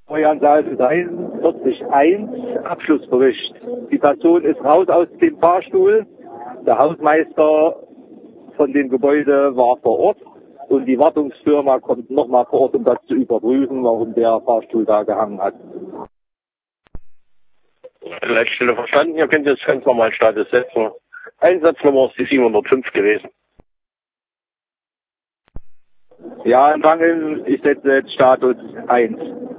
Neuanzahl 43.1 Abschlussbericht. Die Person ist raus aus dem Fahrstuhl. Der Hausmeister von dem Gebäude war vor Ort und die Wartungsfirma kommt nochmal vor Ort, um das zu überprüfen, warum der Fahrstuhl da gehangen hat. Leitstelle verstanden, ihr könnt jetzt ganz normal Status setzen. Einsatznummer ist die 705 gewesen. Ja, in Wangeln, ich setze jetzt Status 1.